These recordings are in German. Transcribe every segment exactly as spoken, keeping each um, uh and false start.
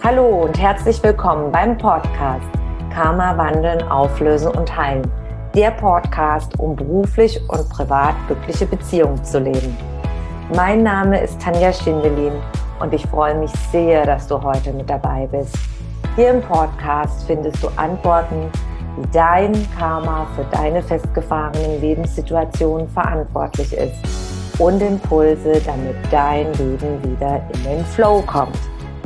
Hallo und herzlich willkommen beim Podcast Karma wandeln, auflösen und heilen. Der Podcast, um beruflich und privat glückliche Beziehungen zu leben. Mein Name ist Tanja Schindelin und ich freue mich sehr, dass du heute mit dabei bist. Hier im Podcast findest du Antworten, wie dein Karma für deine festgefahrenen Lebenssituationen verantwortlich ist und Impulse, damit dein Leben wieder in den Flow kommt.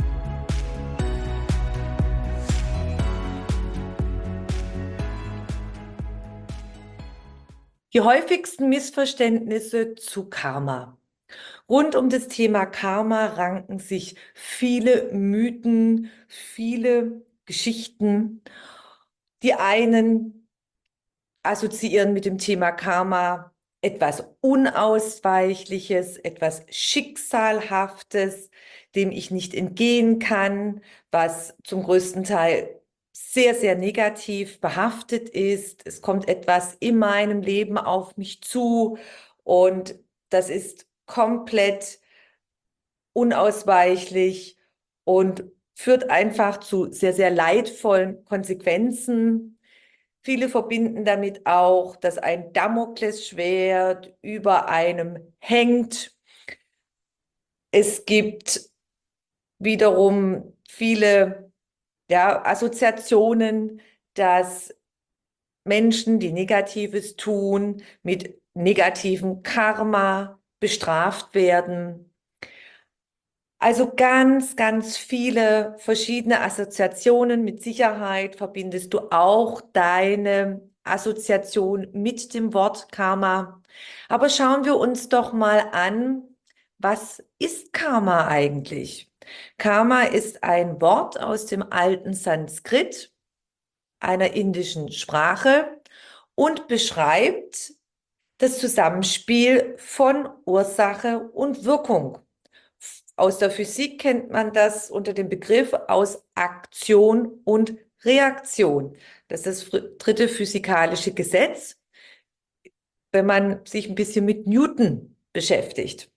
Die häufigsten Missverständnisse zu Karma. Rund um das Thema Karma ranken sich viele Mythen, viele Geschichten. Die einen assoziieren mit dem Thema Karma etwas Unausweichliches, etwas Schicksalhaftes, dem ich nicht entgehen kann, was zum größten Teil sehr, sehr negativ behaftet ist. Es kommt etwas in meinem Leben auf mich zu und das ist komplett unausweichlich und führt einfach zu sehr, sehr leidvollen Konsequenzen. Viele verbinden damit auch, dass ein Damoklesschwert über einem hängt. Es gibt wiederum viele ja, Assoziationen, dass Menschen, die Negatives tun, mit negativem Karma bestraft werden. Also ganz, ganz viele verschiedene Assoziationen. Mit Sicherheit verbindest du auch deine Assoziation mit dem Wort Karma. Aber schauen wir uns doch mal an, was ist Karma eigentlich? Karma ist ein Wort aus dem alten Sanskrit, einer indischen Sprache, und beschreibt das Zusammenspiel von Ursache und Wirkung. Aus der Physik kennt man das unter dem Begriff aus Aktion und Reaktion. Das ist das dritte physikalische Gesetz, wenn man sich ein bisschen mit Newton beschäftigt.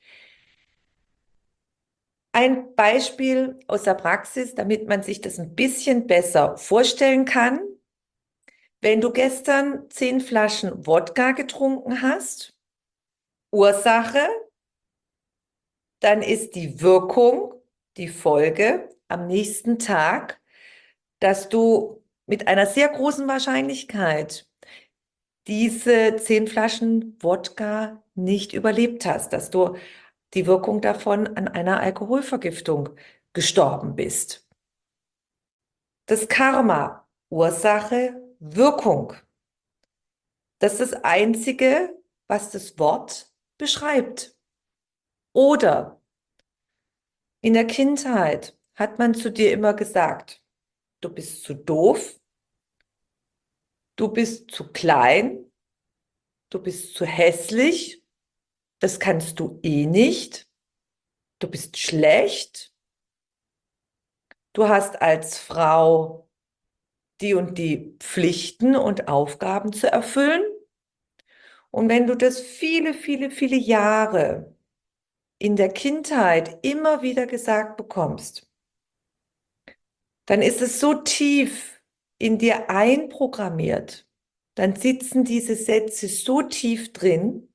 Ein Beispiel aus der Praxis, damit man sich das ein bisschen besser vorstellen kann. Wenn du gestern zehn Flaschen Wodka getrunken hast, Ursache, dann ist die Wirkung, die Folge am nächsten Tag, dass du mit einer sehr großen Wahrscheinlichkeit diese zehn Flaschen Wodka nicht überlebt hast, dass du die Wirkung davon an einer Alkoholvergiftung gestorben bist. Das Karma, Ursache, Wirkung. Das ist das Einzige, was das Wort beschreibt. Oder in der Kindheit hat man zu dir immer gesagt, du bist zu doof, du bist zu klein, du bist zu hässlich, das kannst du eh nicht, du bist schlecht, du hast als Frau die und die Pflichten und Aufgaben zu erfüllen. Und wenn du das viele, viele, viele Jahre in der Kindheit immer wieder gesagt bekommst, dann ist es so tief in dir einprogrammiert, dann sitzen diese Sätze so tief drin,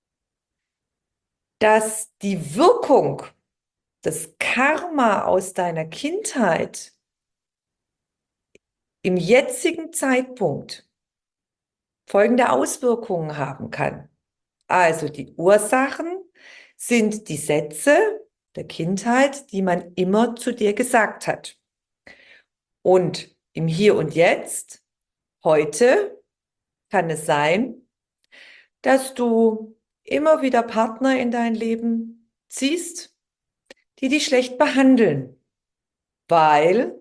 dass die Wirkung, das Karma aus deiner Kindheit im jetzigen Zeitpunkt folgende Auswirkungen haben kann. Also die Ursachen sind die Sätze der Kindheit, die man immer zu dir gesagt hat. Und im Hier und Jetzt, heute, kann es sein, dass du immer wieder Partner in dein Leben ziehst, die dich schlecht behandeln, weil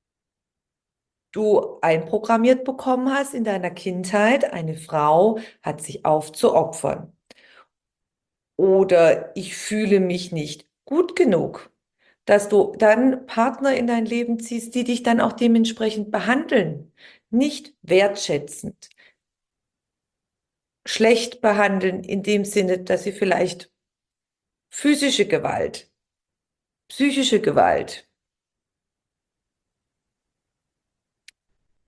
du einprogrammiert bekommen hast in deiner Kindheit, eine Frau hat sich aufzuopfern. Oder ich fühle mich nicht gut genug, dass du dann Partner in dein Leben ziehst, die dich dann auch dementsprechend behandeln, nicht wertschätzend, schlecht behandeln in dem Sinne, dass sie vielleicht physische Gewalt, psychische Gewalt,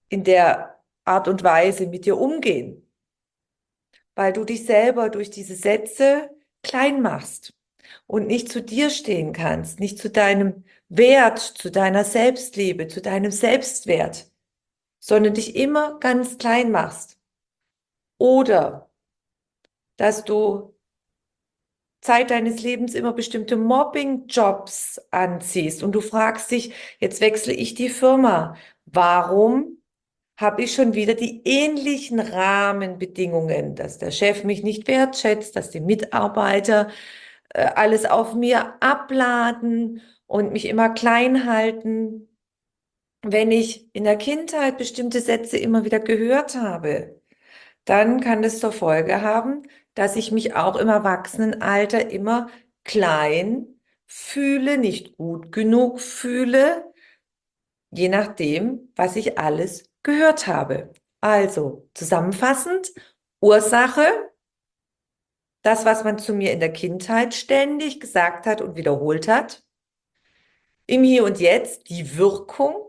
in der Art und Weise mit dir umgehen, weil du dich selber durch diese Sätze klein machst und nicht zu dir stehen kannst, nicht zu deinem Wert, zu deiner Selbstliebe, zu deinem Selbstwert, sondern dich immer ganz klein machst. Oder dass du Zeit deines Lebens immer bestimmte Mobbing-Jobs anziehst und du fragst dich, jetzt wechsle ich die Firma. Warum habe ich schon wieder die ähnlichen Rahmenbedingungen, dass der Chef mich nicht wertschätzt, dass die Mitarbeiter äh, alles auf mir abladen und mich immer klein halten, wenn ich in der Kindheit bestimmte Sätze immer wieder gehört habe, dann kann das zur Folge haben, dass ich mich auch im Erwachsenenalter immer klein fühle, nicht gut genug fühle, je nachdem, was ich alles gehört habe. Also zusammenfassend, Ursache, das, was man zu mir in der Kindheit ständig gesagt hat und wiederholt hat. Im Hier und Jetzt die Wirkung,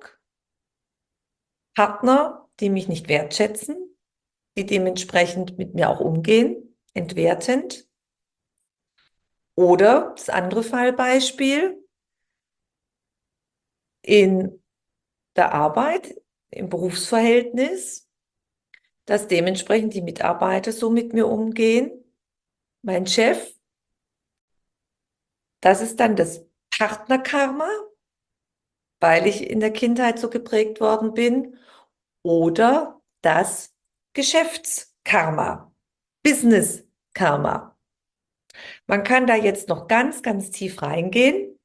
Partner, die mich nicht wertschätzen, die dementsprechend mit mir auch umgehen, entwertend. Oder das andere Fallbeispiel in der Arbeit, im Berufsverhältnis, dass dementsprechend die Mitarbeiter so mit mir umgehen, mein Chef, das ist dann das Partnerkarma, weil ich in der Kindheit so geprägt worden bin, oder das Geschäftskarma, Business-Karma. Man kann da jetzt noch ganz, ganz tief reingehen,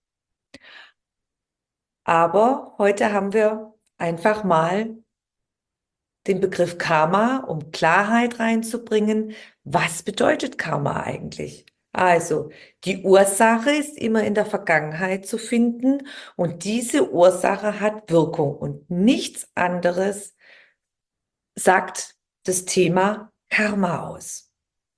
aber heute haben wir einfach mal den Begriff Karma, um Klarheit reinzubringen. Was bedeutet Karma eigentlich? Also, die Ursache ist immer in der Vergangenheit zu finden und diese Ursache hat Wirkung und nichts anderes sagt das Thema Karma aus.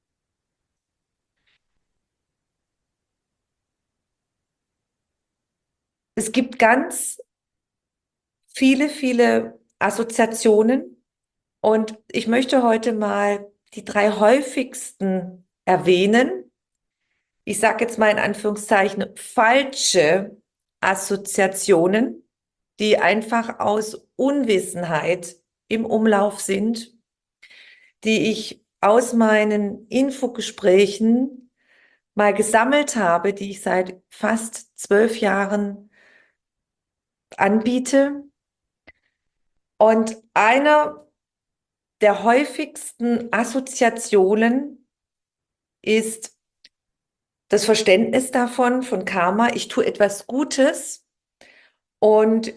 Es gibt ganz viele, viele Assoziationen und ich möchte heute mal die drei häufigsten erwähnen. Ich sage jetzt mal in Anführungszeichen, falsche Assoziationen, die einfach aus Unwissenheit im Umlauf sind, die ich aus meinen Infogesprächen mal gesammelt habe, die ich seit fast zwölf Jahren anbiete. Und einer der häufigsten Assoziationen ist das Verständnis davon, von Karma, ich tue etwas Gutes und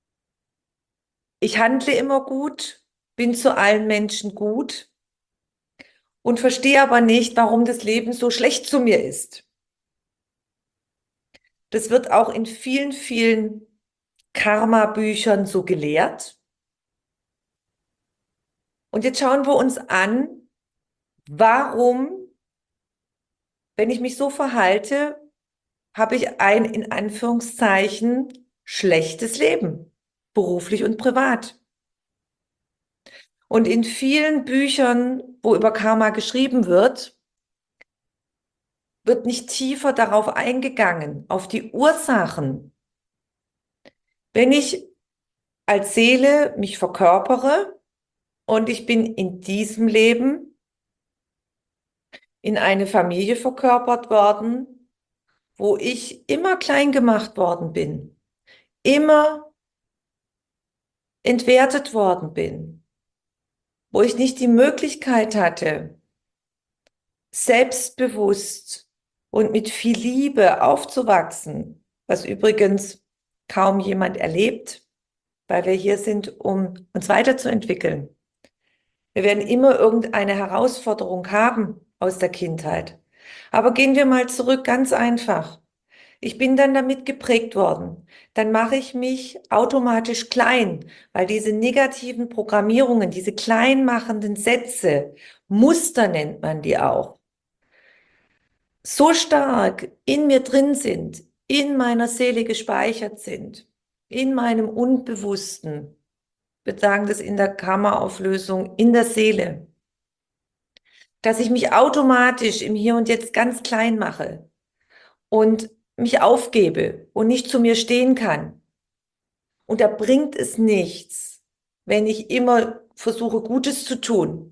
ich handle immer gut, bin zu allen Menschen gut und verstehe aber nicht, warum das Leben so schlecht zu mir ist. Das wird auch in vielen, vielen Karma-Büchern so gelehrt. Und jetzt schauen wir uns an, warum, wenn ich mich so verhalte, habe ich ein in Anführungszeichen schlechtes Leben, beruflich und privat. Und in vielen Büchern, wo über Karma geschrieben wird, wird nicht tiefer darauf eingegangen, auf die Ursachen. Wenn ich als Seele mich verkörpere und ich bin in diesem Leben in eine Familie verkörpert worden, wo ich immer klein gemacht worden bin, immer entwertet worden bin, wo ich nicht die Möglichkeit hatte, selbstbewusst und mit viel Liebe aufzuwachsen, was übrigens kaum jemand erlebt, weil wir hier sind, um uns weiterzuentwickeln. Wir werden immer irgendeine Herausforderung haben aus der Kindheit. Aber gehen wir mal zurück, ganz einfach. Ich bin dann damit geprägt worden. Dann mache ich mich automatisch klein, weil diese negativen Programmierungen, diese kleinmachenden Sätze, Muster nennt man die auch, so stark in mir drin sind, in meiner Seele gespeichert sind, in meinem Unbewussten, wir sagen das in der Karma-Auflösung, in der Seele, dass ich mich automatisch im Hier und Jetzt ganz klein mache und mich aufgebe und nicht zu mir stehen kann. Und da bringt es nichts, wenn ich immer versuche, Gutes zu tun,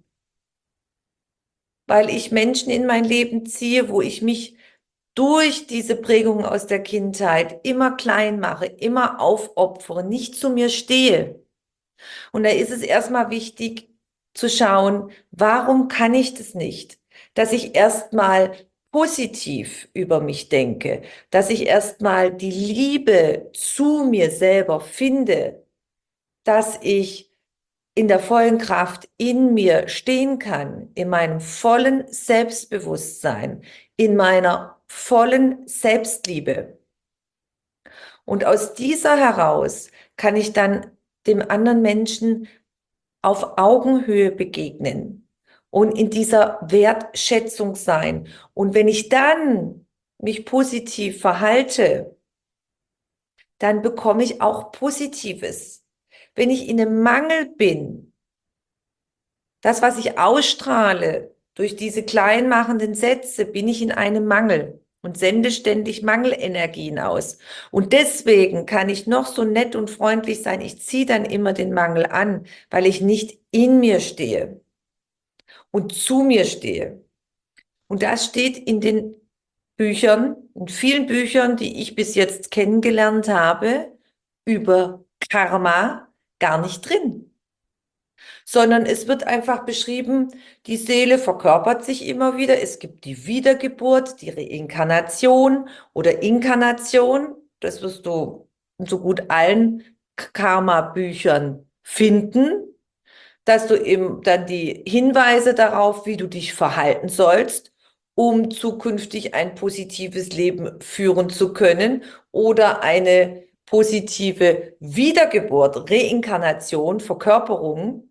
weil ich Menschen in mein Leben ziehe, wo ich mich durch diese Prägungen aus der Kindheit immer klein mache, immer aufopfere, nicht zu mir stehe. Und da ist es erstmal wichtig zu schauen, warum kann ich das nicht? Dass ich erstmal positiv über mich denke, dass ich erstmal die Liebe zu mir selber finde, dass ich in der vollen Kraft in mir stehen kann, in meinem vollen Selbstbewusstsein, in meiner vollen Selbstliebe. Und aus dieser heraus kann ich dann dem anderen Menschen auf Augenhöhe begegnen und in dieser Wertschätzung sein. Und wenn ich dann mich positiv verhalte, dann bekomme ich auch Positives. Wenn ich in einem Mangel bin, das, was ich ausstrahle, durch diese kleinmachenden Sätze, bin ich in einem Mangel und sende ständig Mangelenergien aus. Und deswegen kann ich noch so nett und freundlich sein. Ich ziehe dann immer den Mangel an, weil ich nicht in mir stehe und zu mir stehe. Und das steht in den Büchern, in vielen Büchern, die ich bis jetzt kennengelernt habe, über Karma gar nicht drin. Sondern es wird einfach beschrieben, die Seele verkörpert sich immer wieder. Es gibt die Wiedergeburt, die Reinkarnation oder Inkarnation. Das wirst du in so gut allen Karma-Büchern finden, dass du eben dann die Hinweise darauf, wie du dich verhalten sollst, um zukünftig ein positives Leben führen zu können oder eine positive Wiedergeburt, Reinkarnation, Verkörperung.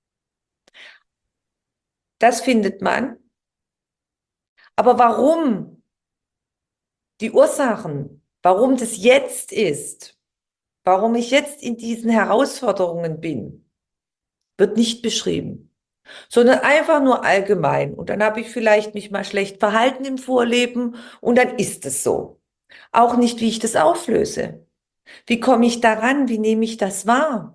Das findet man. Aber warum? Die Ursachen, warum das jetzt ist, warum ich jetzt in diesen Herausforderungen bin, wird nicht beschrieben, sondern einfach nur allgemein. Und dann habe ich vielleicht mich mal schlecht verhalten im Vorleben und dann ist es so. Auch nicht, wie ich das auflöse. Wie komme ich daran? Wie nehme ich das wahr?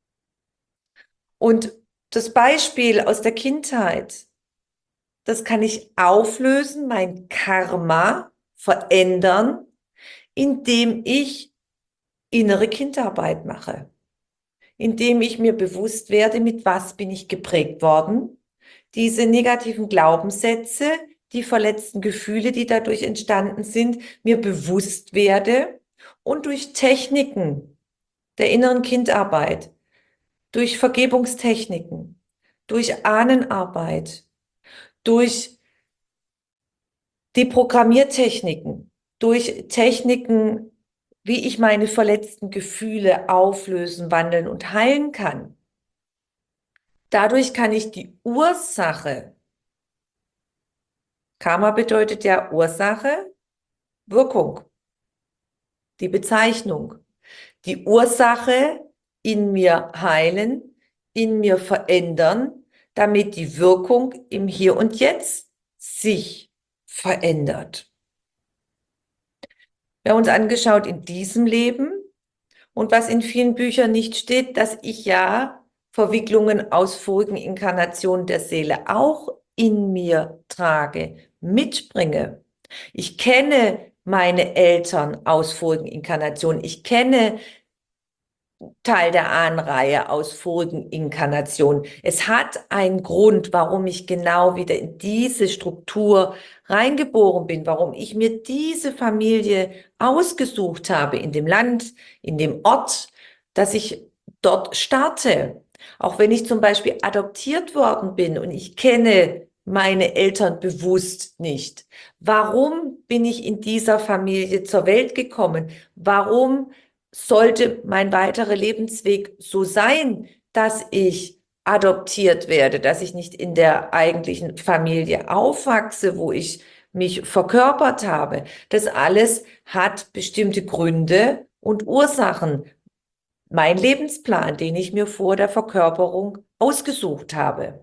Und das Beispiel aus der Kindheit, das kann ich auflösen, mein Karma verändern, indem ich innere Kindarbeit mache, indem ich mir bewusst werde, mit was bin ich geprägt worden, diese negativen Glaubenssätze, die verletzten Gefühle, die dadurch entstanden sind, mir bewusst werde und durch Techniken der inneren Kindarbeit, durch Vergebungstechniken, durch Ahnenarbeit, durch die Programmiertechniken, durch Techniken, wie ich meine verletzten Gefühle auflösen, wandeln und heilen kann. Dadurch kann ich die Ursache, Karma bedeutet ja Ursache, Wirkung, die Bezeichnung, die Ursache in mir heilen, in mir verändern, damit die Wirkung im Hier und Jetzt sich verändert. Wir haben uns angeschaut in diesem Leben und was in vielen Büchern nicht steht, dass ich ja Verwicklungen aus vorigen Inkarnationen der Seele auch in mir trage, mitbringe. Ich kenne meine Eltern aus vorigen Inkarnationen. Ich kenne Teil der Ahnenreihe aus vorigen Inkarnationen. Es hat einen Grund, warum ich genau wieder in diese Struktur reingeboren bin, warum ich mir diese Familie ausgesucht habe in dem Land, in dem Ort, dass ich dort starte. Auch wenn ich zum Beispiel adoptiert worden bin und ich kenne meine Eltern bewusst nicht. Warum bin ich in dieser Familie zur Welt gekommen? Warum sollte mein weiterer Lebensweg so sein, dass ich adoptiert werde, dass ich nicht in der eigentlichen Familie aufwachse, wo ich mich verkörpert habe? Das alles hat bestimmte Gründe und Ursachen, mein Lebensplan, den ich mir vor der Verkörperung ausgesucht habe.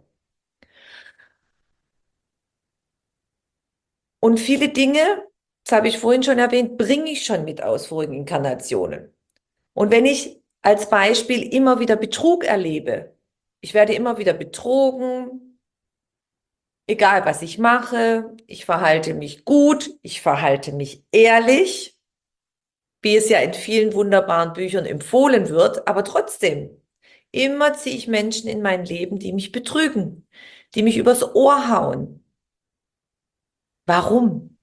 Und viele Dinge, das habe ich vorhin schon erwähnt, bringe ich schon mit aus vorigen Inkarnationen. Und wenn ich als Beispiel immer wieder Betrug erlebe, ich werde immer wieder betrogen, egal was ich mache, ich verhalte mich gut, ich verhalte mich ehrlich, wie es ja in vielen wunderbaren Büchern empfohlen wird, aber trotzdem, immer ziehe ich Menschen in mein Leben, die mich betrügen, die mich übers Ohr hauen. Warum?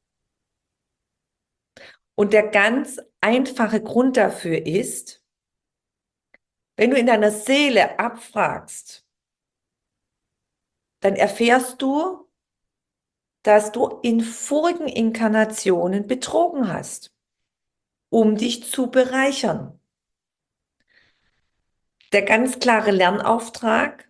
Und der ganz einfache Grund dafür ist, wenn du in deiner Seele abfragst, dann erfährst du, dass du in vorigen Inkarnationen betrogen hast, um dich zu bereichern. Der ganz klare Lernauftrag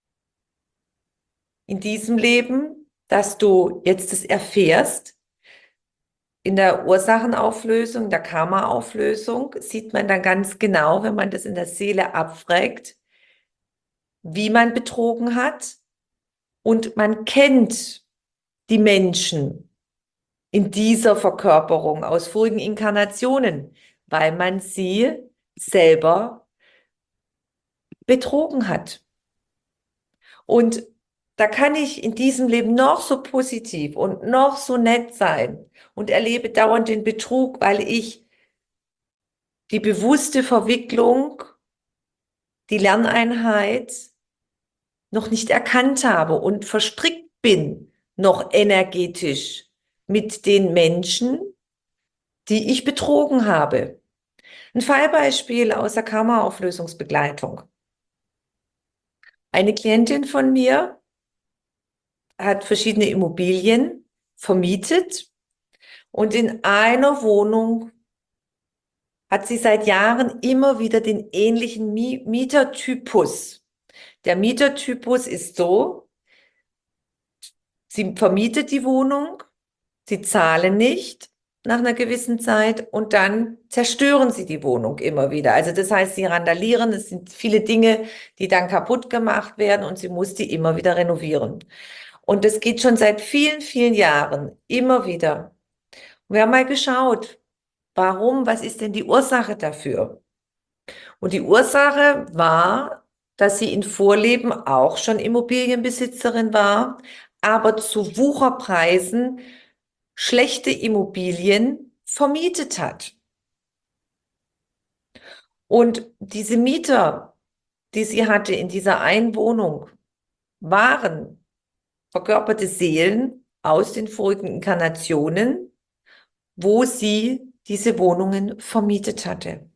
in diesem Leben, dass du jetzt es erfährst, in der Ursachenauflösung, der Karma-Auflösung, sieht man dann ganz genau, wenn man das in der Seele abfragt, wie man betrogen hat. Und man kennt die Menschen in dieser Verkörperung aus vorigen Inkarnationen, weil man sie selber betrogen hat. Und da kann ich in diesem Leben noch so positiv und noch so nett sein und erlebe dauernd den Betrug, weil ich die bewusste Verwicklung, die Lerneinheit noch nicht erkannt habe und verstrickt bin, noch energetisch mit den Menschen, die ich betrogen habe. Ein Fallbeispiel aus der Karma-Auflösungsbegleitung. Eine Klientin von mir hat verschiedene Immobilien vermietet und in einer Wohnung hat sie seit Jahren immer wieder den ähnlichen Mietertypus. Der Mietertypus ist so: Sie vermietet die Wohnung, sie zahlen nicht nach einer gewissen Zeit und dann zerstören sie die Wohnung immer wieder. Also das heißt, sie randalieren, es sind viele Dinge, die dann kaputt gemacht werden und sie muss die immer wieder renovieren. Und das geht schon seit vielen, vielen Jahren, immer wieder. Wir haben mal geschaut, warum, was ist denn die Ursache dafür? Und die Ursache war, dass sie in Vorleben auch schon Immobilienbesitzerin war, aber zu Wucherpreisen schlechte Immobilien vermietet hat. Und diese Mieter, die sie hatte in dieser einen Wohnung, waren verkörperte Seelen aus den vorigen Inkarnationen, wo sie diese Wohnungen vermietet hatte.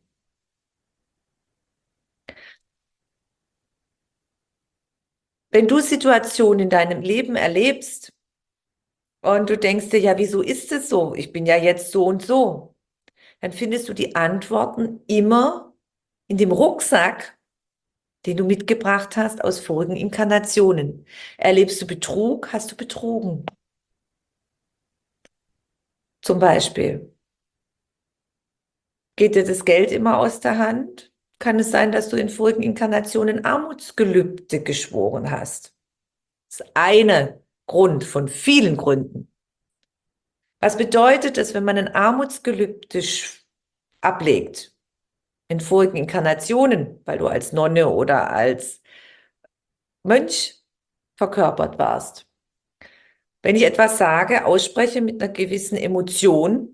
Wenn du Situationen in deinem Leben erlebst und du denkst dir, ja, wieso ist es so? Ich bin ja jetzt so und so. Dann findest du die Antworten immer in dem Rucksack, den du mitgebracht hast aus vorigen Inkarnationen. Erlebst du Betrug, hast du betrogen. Zum Beispiel, geht dir das Geld immer aus der Hand? Kann es sein, dass du in vorigen Inkarnationen Armutsgelübde geschworen hast? Das ist eine Grund von vielen Gründen. Was bedeutet es, wenn man ein Armutsgelübde ablegt in vorigen Inkarnationen, weil du als Nonne oder als Mönch verkörpert warst? Wenn ich etwas sage, ausspreche mit einer gewissen Emotion,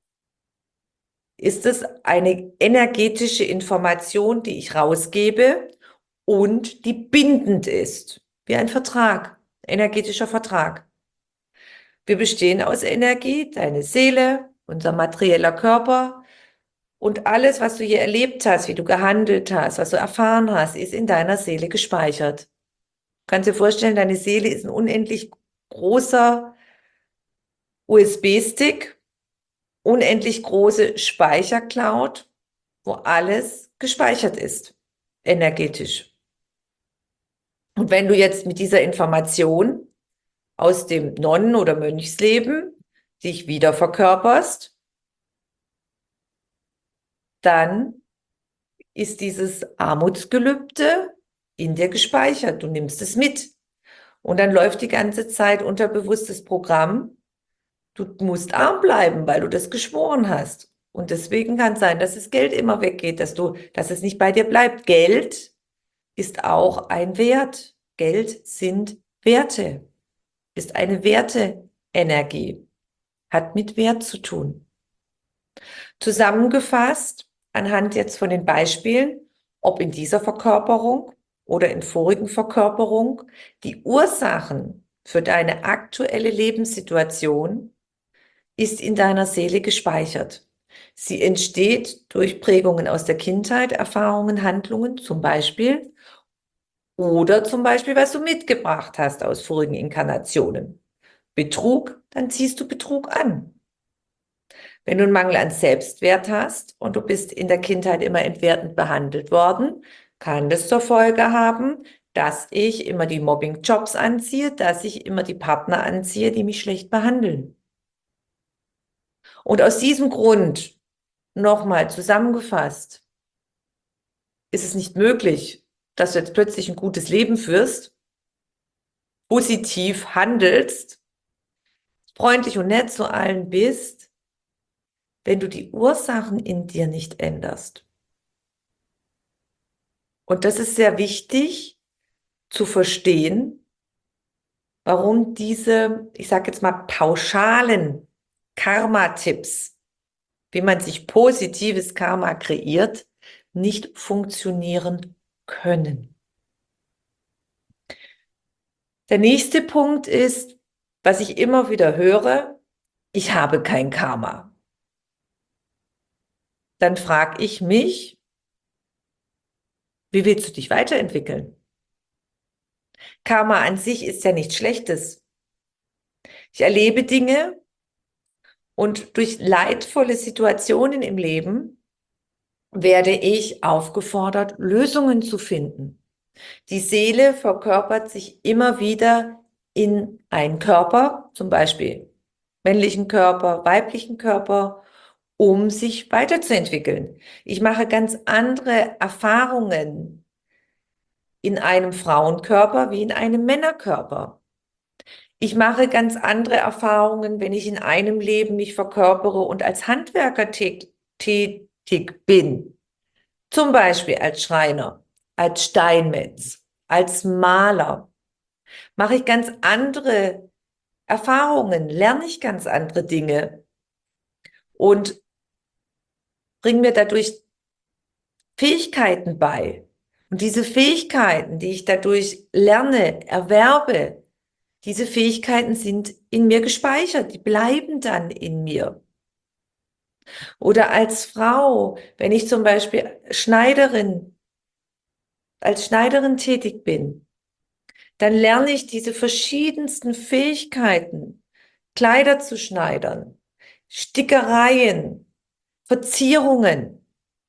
ist es eine energetische Information, die ich rausgebe und die bindend ist, wie ein Vertrag, energetischer Vertrag. Wir bestehen aus Energie, deine Seele, unser materieller Körper und alles, was du hier erlebt hast, wie du gehandelt hast, was du erfahren hast, ist in deiner Seele gespeichert. Du kannst dir vorstellen, deine Seele ist ein unendlich großer U S B-Stick, unendlich große Speichercloud, wo alles gespeichert ist, energetisch. Und wenn du jetzt mit dieser Information aus dem Nonnen- oder Mönchsleben dich wieder verkörperst, dann ist dieses Armutsgelübde in dir gespeichert. Du nimmst es mit. Und dann läuft die ganze Zeit unterbewusstes Programm. Du musst arm bleiben, weil du das geschworen hast. Und deswegen kann es sein, dass das Geld immer weggeht, dass du, dass es nicht bei dir bleibt. Geld ist auch ein Wert. Geld sind Werte, ist eine Werteenergie, hat mit Wert zu tun. Zusammengefasst, anhand jetzt von den Beispielen, ob in dieser Verkörperung oder in vorigen Verkörperung, die Ursachen für deine aktuelle Lebenssituation ist in deiner Seele gespeichert. Sie entsteht durch Prägungen aus der Kindheit, Erfahrungen, Handlungen zum Beispiel oder zum Beispiel, was du mitgebracht hast aus vorigen Inkarnationen. Betrug, dann ziehst du Betrug an. Wenn du einen Mangel an Selbstwert hast und du bist in der Kindheit immer entwertend behandelt worden, kann das zur Folge haben, dass ich immer die Mobbing-Jobs anziehe, dass ich immer die Partner anziehe, die mich schlecht behandeln. Und aus diesem Grund, nochmal zusammengefasst, ist es nicht möglich, dass du jetzt plötzlich ein gutes Leben führst, positiv handelst, freundlich und nett zu allen bist, wenn du die Ursachen in dir nicht änderst. Und das ist sehr wichtig zu verstehen, warum diese, ich sage jetzt mal, pauschalen Karma-Tipps, wie man sich positives Karma kreiert, nicht funktionieren können. Der nächste Punkt ist, was ich immer wieder höre, ich habe kein Karma. Dann frage ich mich, wie willst du dich weiterentwickeln? Karma an sich ist ja nichts Schlechtes. Ich erlebe Dinge und durch leidvolle Situationen im Leben werde ich aufgefordert, Lösungen zu finden. Die Seele verkörpert sich immer wieder in einen Körper, zum Beispiel männlichen Körper, weiblichen Körper, um sich weiterzuentwickeln. Ich mache ganz andere Erfahrungen in einem Frauenkörper wie in einem Männerkörper. Ich mache ganz andere Erfahrungen, wenn ich in einem Leben mich verkörpere und als Handwerker tätig bin. Zum Beispiel als Schreiner, als Steinmetz, als Maler. Mache ich ganz andere Erfahrungen, lerne ich ganz andere Dinge und bringe mir dadurch Fähigkeiten bei. Und diese Fähigkeiten, die ich dadurch lerne, erwerbe, diese Fähigkeiten sind in mir gespeichert, die bleiben dann in mir. Oder als Frau, wenn ich zum Beispiel Schneiderin, als Schneiderin tätig bin, dann lerne ich diese verschiedensten Fähigkeiten, Kleider zu schneidern, Stickereien, Verzierungen.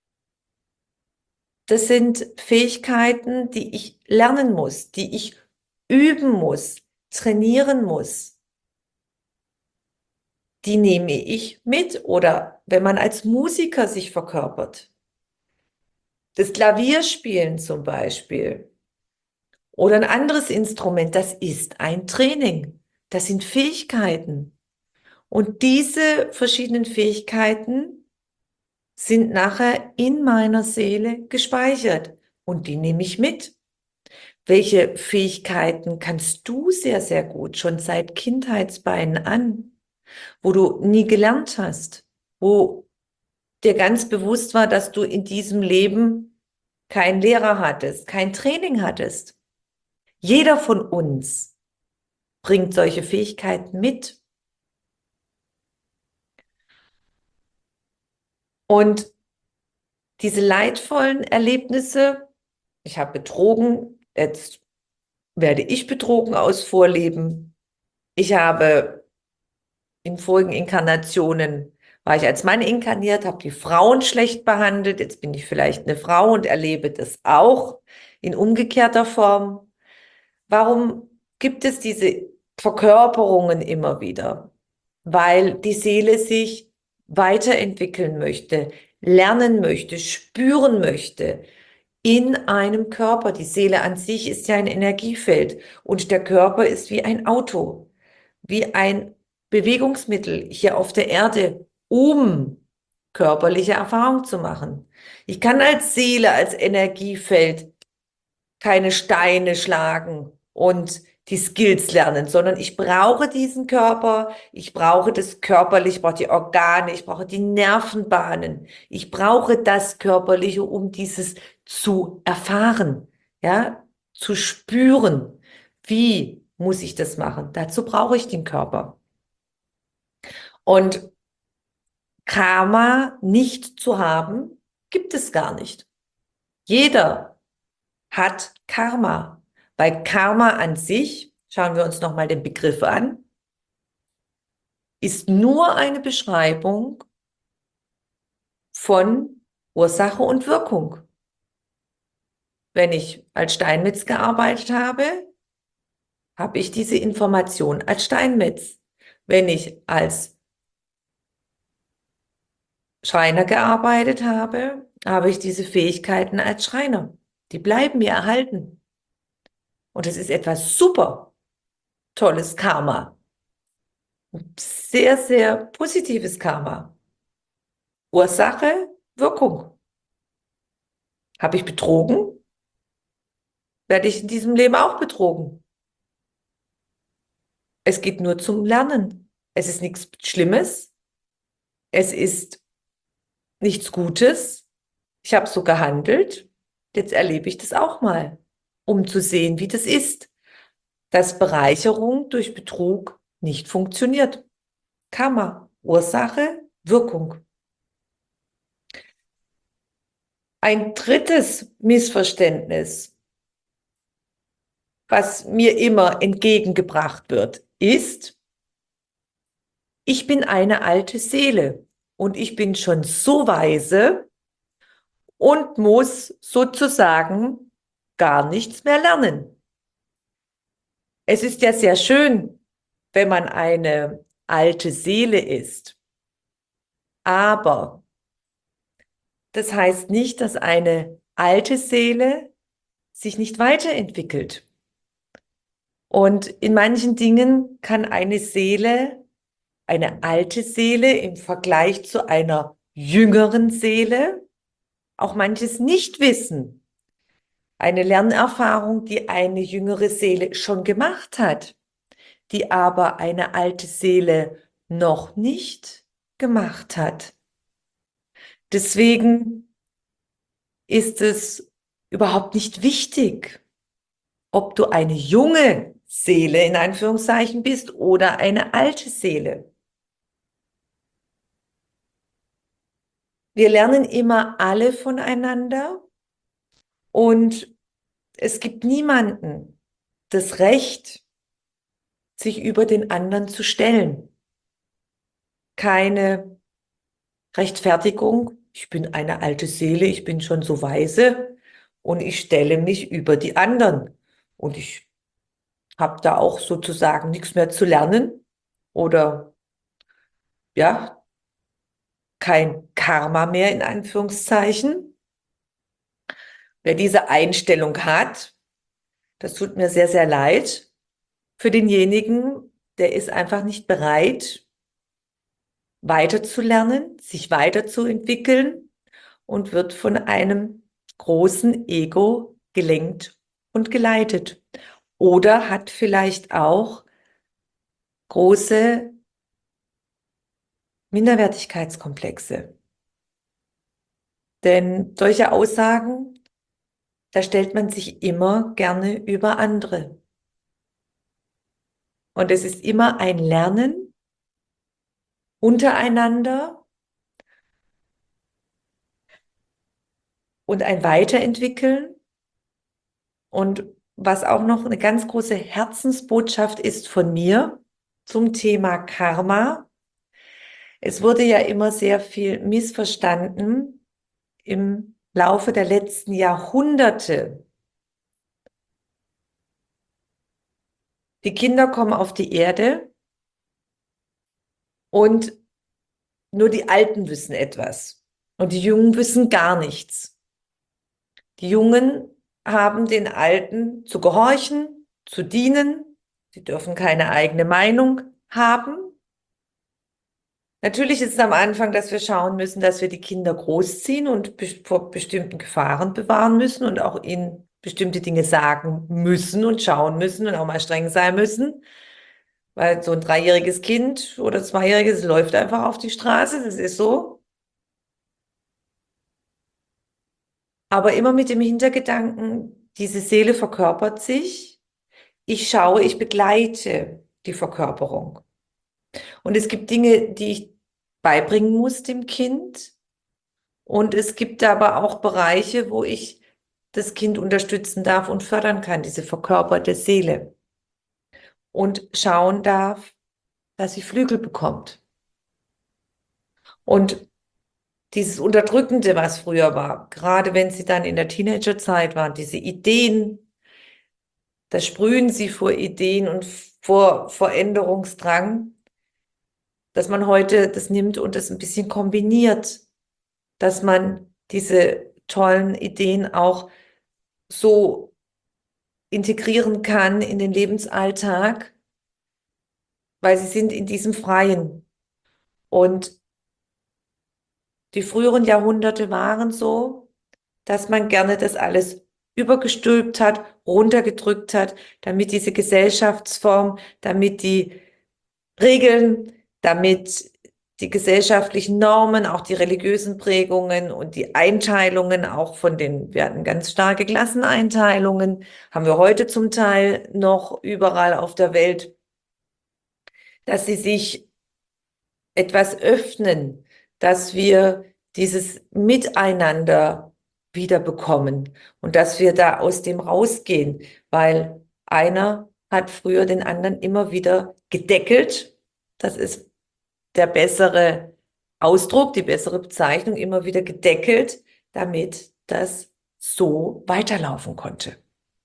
Das sind Fähigkeiten, die ich lernen muss, die ich üben muss, trainieren muss. Die nehme ich mit. Oder wenn man als Musiker sich verkörpert. Das Klavierspielen zum Beispiel. Oder ein anderes Instrument, das ist ein Training. Das sind Fähigkeiten. Und diese verschiedenen Fähigkeiten sind nachher in meiner Seele gespeichert. Und die nehme ich mit. Welche Fähigkeiten kannst du sehr, sehr gut, schon seit Kindheitsbeinen an, wo du nie gelernt hast, wo dir ganz bewusst war, dass du in diesem Leben keinen Lehrer hattest, kein Training hattest? Jeder von uns bringt solche Fähigkeiten mit. Und diese leidvollen Erlebnisse, ich habe betrogen, jetzt werde ich betrogen aus Vorleben. Ich habe in vorigen Inkarnationen, war ich als Mann inkarniert, habe die Frauen schlecht behandelt. Jetzt bin ich vielleicht eine Frau und erlebe das auch in umgekehrter Form. Warum gibt es diese Verkörperungen immer wieder? Weil die Seele sich weiterentwickeln möchte, lernen möchte, spüren möchte, in einem Körper. Die Seele an sich ist ja ein Energiefeld und der Körper ist wie ein Auto, wie ein Bewegungsmittel hier auf der Erde, um körperliche Erfahrung zu machen. Ich kann als Seele, als Energiefeld keine Steine schlagen und die Skills lernen, sondern ich brauche diesen Körper, ich brauche das körperlich, ich brauche die Organe, ich brauche die Nervenbahnen, ich brauche das Körperliche, um dieses zu erfahren, ja, zu spüren. Wie muss ich das machen? Dazu brauche ich den Körper. Und Karma nicht zu haben, gibt es gar nicht. Jeder hat Karma. Weil Karma an sich, schauen wir uns nochmal den Begriff an, ist nur eine Beschreibung von Ursache und Wirkung. Wenn ich als Steinmetz gearbeitet habe, habe ich diese Information als Steinmetz. Wenn ich als Schreiner gearbeitet habe, habe ich diese Fähigkeiten als Schreiner. Die bleiben mir erhalten. Und es ist etwas super tolles Karma. Sehr, sehr positives Karma. Ursache, Wirkung. Habe ich betrogen? Werde ich in diesem Leben auch betrogen? Es geht nur zum Lernen. Es ist nichts Schlimmes. Es ist nichts Gutes. Ich habe so gehandelt. Jetzt erlebe ich das auch mal, um zu sehen, wie das ist, dass Bereicherung durch Betrug nicht funktioniert. Karma, Ursache, Wirkung. Ein drittes Missverständnis, was mir immer entgegengebracht wird, ist, ich bin eine alte Seele und ich bin schon so weise und muss sozusagen gar nichts mehr lernen. Es ist ja sehr schön, wenn man eine alte Seele ist, aber das heißt nicht, dass eine alte Seele sich nicht weiterentwickelt. Und in manchen Dingen kann eine Seele, eine alte Seele im Vergleich zu einer jüngeren Seele auch manches nicht wissen. Eine Lernerfahrung, die eine jüngere Seele schon gemacht hat, die aber eine alte Seele noch nicht gemacht hat. Deswegen ist es überhaupt nicht wichtig, ob du eine junge Seele in Anführungszeichen bist oder eine alte Seele. Wir lernen immer alle voneinander und es gibt niemanden das Recht, sich über den anderen zu stellen. Keine Rechtfertigung, ich bin eine alte Seele, ich bin schon so weise und ich stelle mich über die anderen. Und ich habe da auch sozusagen nichts mehr zu lernen oder ja, kein Karma mehr in Anführungszeichen. Wer diese Einstellung hat, das tut mir sehr, sehr leid für denjenigen, der ist einfach nicht bereit, weiterzulernen, sich weiterzuentwickeln und wird von einem großen Ego gelenkt und geleitet. Oder hat vielleicht auch große Minderwertigkeitskomplexe. Denn solche Aussagen, da stellt man sich immer gerne über andere. Und es ist immer ein Lernen untereinander und ein Weiterentwickeln. Und was auch noch eine ganz große Herzensbotschaft ist von mir zum Thema Karma. Es wurde ja immer sehr viel missverstanden im Laufe der letzten Jahrhunderte. Die Kinder kommen auf die Erde und nur die Alten wissen etwas. Und die Jungen wissen gar nichts. Die Jungen haben den Alten zu gehorchen, zu dienen. Sie dürfen keine eigene Meinung haben. Natürlich ist es am Anfang, dass wir schauen müssen, dass wir die Kinder großziehen und vor bestimmten Gefahren bewahren müssen und auch ihnen bestimmte Dinge sagen müssen und schauen müssen und auch mal streng sein müssen. Weil so ein dreijähriges Kind oder zweijähriges läuft einfach auf die Straße, das ist so. Aber immer mit dem Hintergedanken, diese Seele verkörpert sich. Ich schaue, ich begleite die Verkörperung. Und es gibt Dinge, die ich beibringen muss dem Kind. Und es gibt aber auch Bereiche, wo ich das Kind unterstützen darf und fördern kann, diese verkörperte Seele. Und schauen darf, dass sie Flügel bekommt. Und dieses Unterdrückende, was früher war, gerade wenn sie dann in der Teenagerzeit waren, diese Ideen, da sprühen sie vor Ideen und vor Veränderungsdrang, dass man heute das nimmt und das ein bisschen kombiniert, dass man diese tollen Ideen auch so integrieren kann in den Lebensalltag, weil sie sind in diesem Freien. Und die früheren Jahrhunderte waren so, dass man gerne das alles übergestülpt hat, runtergedrückt hat, damit diese Gesellschaftsform, damit die Regeln, damit die gesellschaftlichen Normen, auch die religiösen Prägungen und die Einteilungen auch von den, wir hatten ganz starke Klasseneinteilungen, haben wir heute zum Teil noch überall auf der Welt, dass sie sich etwas öffnen, dass wir dieses Miteinander wiederbekommen und dass wir da aus dem rausgehen, weil einer hat früher den anderen immer wieder gedeckelt. Das ist der bessere Ausdruck, die bessere Bezeichnung, immer wieder gedeckelt, damit das so weiterlaufen konnte.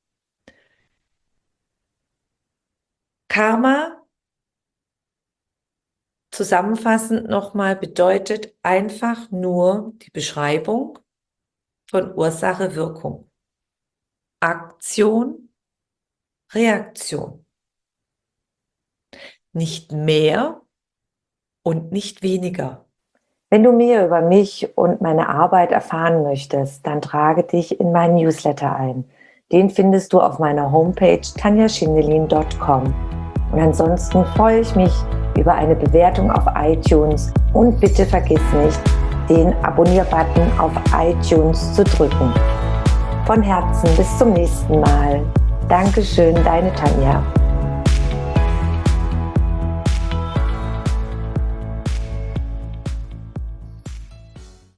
Karma, zusammenfassend nochmal, bedeutet einfach nur die Beschreibung von Ursache-Wirkung. Aktion, Reaktion. Nicht mehr und nicht weniger. Wenn du mehr über mich und meine Arbeit erfahren möchtest, dann trage dich in meinen Newsletter ein. Den findest du auf meiner Homepage tanja schindelin punkt com. Und ansonsten freue ich mich über eine Bewertung auf iTunes und bitte vergiss nicht, den Abonnier-Button auf iTunes zu drücken. Von Herzen bis zum nächsten Mal. Dankeschön, deine Tanja.